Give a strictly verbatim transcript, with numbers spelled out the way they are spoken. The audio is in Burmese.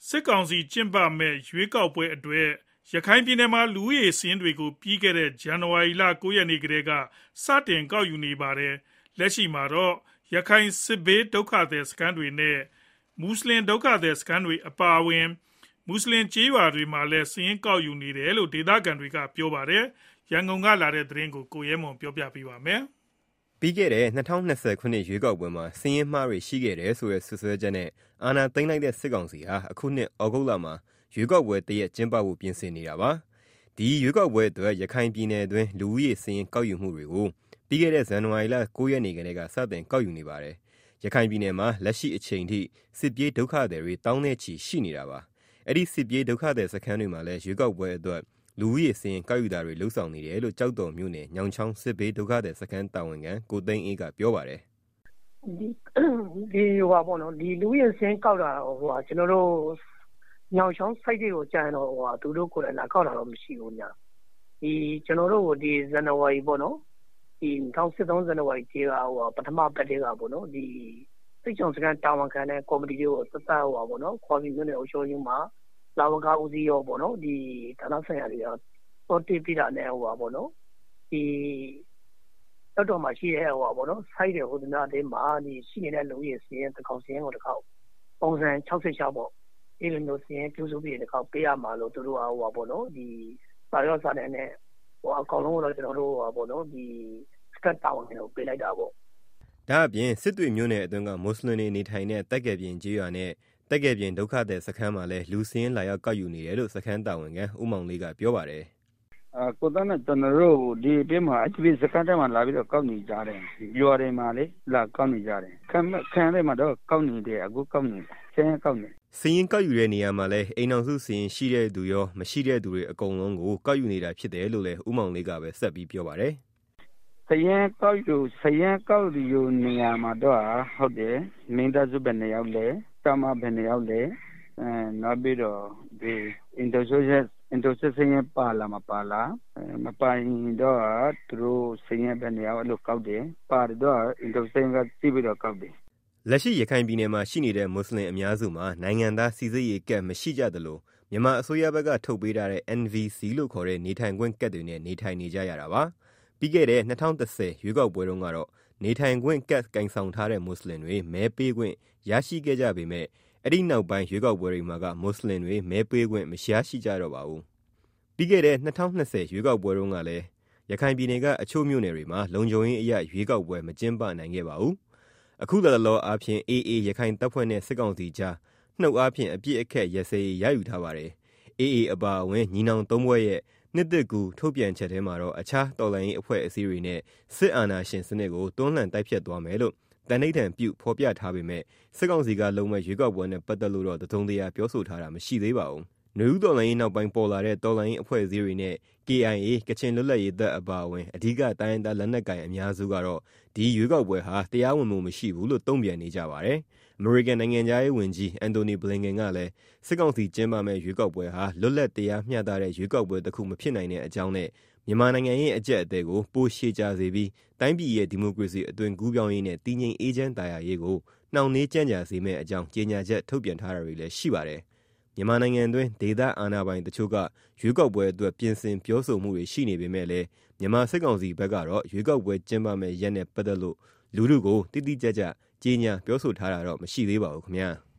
စစ်ကောင်စီကျင်းပမဲ့ရွေးကောက်ပွဲအတွက်ရခိုင်ပြည်နယ်မှာလူဦးရေစာရင်းတွေကိုပြီးခဲ့တဲ့ဇန်နဝါရီလ၉ရက်နေ့ကတည်းကစတင်ကောက်ယူနေပါတယ်။လက်ရှိမှာတော့ရခိုင်စစ်ဘေးဒုက္ခသည်စခန်းတွေနဲ့မွတ်စလင်ဒုက္ခသည်စခန်းတွေအပါအဝင်မွတ်စလင်ကျေးရွာတွေမှာလည်းစာရင်းကောက်ယူနေတယ်လို့ဒေသခံတွေကပြောပါတယ်။ရန်ကုန်ကလာတဲ့သတင်းကိုကိုရဲမွန်ပြောပြပေးပါမယ်။ပြီးခဲ့တဲ့၂၀၂၀ခုနှစ်ရွေးကောက်ပွဲမှာစာရင်းမှားတွေရှိခဲ့တယ်ဆိုတဲ့ဆွဆွဲချက်နဲ့အာဏာသိမ်းလိုက်တဲ့စစ်ကောင်စီဟာအခုနှစ်ဩဂုတ်လမှာရွေးကောက်ပွဲတရက်ကျင်းပဖို့ပြင်ဆင်နေတာပါ။ဒီရွေးကောက်ပွဲအတွက်ရခိုင်ပြည်နယ်အတွင်းလူဦးရေစာရင်းကောက်ယူမှုတွေကိုပြီးခဲ့တဲ့ဇန်နဝါရီလ၉ရက်နေ့ကတည်းကစတင်ကောက်ယူနေပါတယ်။ရခိုင်ပြည်နယ်မှာလက်ရှိအချိန်ထိစစ်ပြေးဒုက္ခသည်တွေတောင်းနဲ့ချီရှိနေတာပါ။အဲ့ဒီစစ်ပြေးဒုက္ခသည်စခန်းတွေမှာလည်းရွေးကောက်ပွဲအတွက်လူဦးရေစာရင်းကောက်ယူတာတွေလှုပ်ဆောင်နေတယ်လို့ကြောက်တော်မြို့နယ်ညောင်ချောင်းစစ်ဘေးဒုက္ခသည်စခန်းတာဝန်ခံကိုသိန်းအေးကပြောပါတယ်။ဒီဒီဟိုပါပေါ့နော်ဒီလူဦးရေစာရင်းကောက်တာဟိုဟာကျွန်တော်တို့ညောင်ချောင်း site တွေကိုကြာရင်တော့ဟိုဟာသူတို့ကိုလည်းလာကောက်တာတော့မရှိဘူးညာဒီကျွန်တော်တို့ဒီဇန်နဝါရီပေါ့နော်ဒီ၂၀၁၃ဇန်နဝါရီကြီးကဟိုပထမပတ်တွေကပေါ့နော်ဒီစိတ်ကြုံစကန်တာဝန်ခံတဲ့ကော်မတီတွေကိုသက်သက်ဟိုပါပေါ့နော်ခေါ်ပြီးမြို့နယ်အုပ်ချုပ်ရေးမှာလာဝကဦးစီးရောပေါ့နော်ဒီဌာနဆိုင်ရာတွေတော့တိပြတာနဲ့ဟိုပါပေါ့နော်ဒီတော့တော့မှရှိရဲဟိုပါပေါ့နော် site တွေဟိုဒီနာလေးမှာဒီရှိနေတဲ့လူကြီးစီးရင်တစ်ခေါက်စီးရင်ကိုတစ်ခေါက်ပုံစံ၆၆ပေါ့ဒီလိုမျိုးစီးရင်ပြုစုပြီးတစ်ခေါက်ပေးရမှာလို့သူတို့ဟိုပါပေါ့နော်ဒီပါရောစားတဲ့နဲ့ဟိုအကောင်လုံးတော့ကျွန်တော်တို့ဟိုပါပေါ့နော်ဒီစကတ်တောင်းတွေကိုပေးလိုက်တာပေါ့ဒါအပြင်စစ်တွေမြို့နယ်အတွင်းကမွတ်စလင်တွေနေထိုင်တဲ့တက်ကယ်ပြင်ကျေးရွာနဲ့တက်ကယ်ပြင်ဒုက္ခသည်စခန်းမှာလည်းလူစင်းလာရောက်ကောက်ယူနေတယ်လို့စခန်းတာဝန်ခံဦးမောင်လေးကပြောပါတယ်။အာကိုသားနဲ့ကျွန်တော်တို့ဒီအပြင်မှာအချစ်စခန်းထဲမှာလာပြီးတော့ကောက်နေကြတယ်။ရွာတွေမှာလေလာကောက်နေကြတယ်။ခံခံထဲမှာတော့ကောက်နေတယ်အခုကောက်နေဆင်းကောက်နေစင်းကောက်ယူတဲ့နေရာမှာလည်းအိမ်အောင်စုစင်းရှိတဲ့သူရောမရှိတဲ့သူတွေအကုန်လုံးကိုကောက်ယူနေတာဖြစ်တယ်လို့လည်းဦးမောင်လေးကပဲဆက်ပြီးပြောပါတယ်။စရင်ကောက်ယူစရင်ကောက်ယူနေရာမှာတော့ဟုတ်တယ်မင်းသားစုပဲနေရောက်လေတာမဘယ်နေရောက်လဲအဲနောက်ပြီးတော့ဒီ introduction introduction ပါလာမပါလာမပိုင်တော့သူတို့စရင်ဘယ်နေရောက်အဲ့လိုကောက်တယ်ပါတော့ introduction ကတိပြီးတော့ကောက်တယ်လက်ရှိရခိုင်ပြည်နယ်မှာရှိနေတဲ့မွတ်စလင်အများစုမှာနိုင်ငံသားစီစစ်ရေးကတ်မရှိကြသလိုမြန်မာအစိုးရဘက်ကထုတ်ပေးထားတဲ့ N V C လို့ခေါ်တဲ့နေထိုင်ခွင့်ကတ်တွေနဲ့နေထိုင်နေကြရတာပါပြီးခဲ့တဲ့၂၀၁၀ရွေးကောက်ပွဲတုန်းကတော့နေထိုင်ခွင့်ကတ်ကင်ဆောင်ထားတဲ့မွတ်စလင်တွေမဲပေးခွင့်ရရှိခဲ့ကြပေမဲ့အဲ့ဒီနောက်ပိုင်းရွေးကောက်ပွဲတွေမှာကမွတ်စလင်တွေမဲပေးခွင့်မရရှိကြတော့ပါဘူးပြီးခဲ့တဲ့၂၀၂၀ရွေးကောက်ပွဲတုန်းကလည်းရခိုင်ပြည်နယ်ကအချို့မြို့နယ်တွေမှာလုံခြုံရေးအရရွေးကောက်ပွဲမကျင်းပနိုင်ခဲ့ပါဘူးအခုတလောအားဖြင့် အေးအေး ရခိုင်တပ်ဖွဲ့နဲ့စစ်ကောင်စီကြားနှုတ်အားဖြင့်အပြစ်အခက်ရစရေးရယူထားပါတယ်အေးအေးအပါအဝင်ညီနောင်သုံးဘွဲ့ရဲ့နှစ်သက်ကူထုတ်ပြန်ချက်ထဲမှာတော့အခြားတော်လှန်ရေးအဖွဲ့အစည်းတွေနဲ့စစ်အာဏာရှင်စနစ်ကိုတွန်းလှန်တိုက်ဖျက်သွားမယ်လို့တန်ဋိဌာန်ပြုဖော်ပြထားပေမဲ့စစ်ကောင်စီကလုံမဲ့ရွေးကောက်ပွဲနဲ့ပတ်သက်လို့တော့တစုံတရာပြောဆိုထားတာမရှိသေးပါဘူး။နယူးတော်လှန်ရေးနောက်ပိုင်းပေါ်လာတဲ့တော်လှန်ရေးအဖွဲ့အစည်းတွေနဲ့ K I A ကချင်လွတ်လပ်ရေးတပ်အပါအဝင်အဓိကတိုင်းရင်းသားလက်နက်ကိုင်အများစုကတော့ဒီရွေးကောက်ပွဲဟာတရားဝင်မှုမရှိဘူးလို့တုံ့ပြန်နေကြပါတယ်။အမေရိကန်နိုင်ငံသားရေးဝန်ကြီးအန်တိုနီဘလင်ကန်ကလည်းစစ်ကောင်စီကျင်းပမဲ့ရွေးကောက်ပွဲဟာလွတ်လပ်တရားမျှတတဲ့ရွေးကောက်ပွဲတစ်ခုမဖြစ်နိုင်တဲ့အကြောင်းနဲ့မြန်မာနိုင်ငံရဲ့အကြက်အသေးကိုပိုရှည်ကြစေပြီးတိုင်းပြည်ရဲ့ဒီမိုကရေစီအသွင်ကူးပြောင်းရေးနဲ့တည်ငြိမ်အေးချမ်းသာယာရေးကိုနှောင့်နှေးကြံ့ကြာစေမယ့်အကြောင်းကြေညာချက်ထုတ်ပြန်ထားတာတွေလည်းရှိပါတယ်။မြန်မာနိုင်ငံတွင်းဒေသအာဏာပိုင်တချို့ကရွေးကောက်ပွဲအတွက်ပြင်ဆင်ပြောဆိုမှုတွေရှိနေပေမဲ့လည်းမြန်မာစစ်ကောင်စီဘက်ကတော့ရွေးကောက်ပွဲကျင်းပမဲ့ရက်နဲ့ပတ်သက်လို့လူထုကိုတိတိကျကျကြေညာပြောဆိုထားတာတော့မရှိသေးပါဘူးခင်ဗျာ။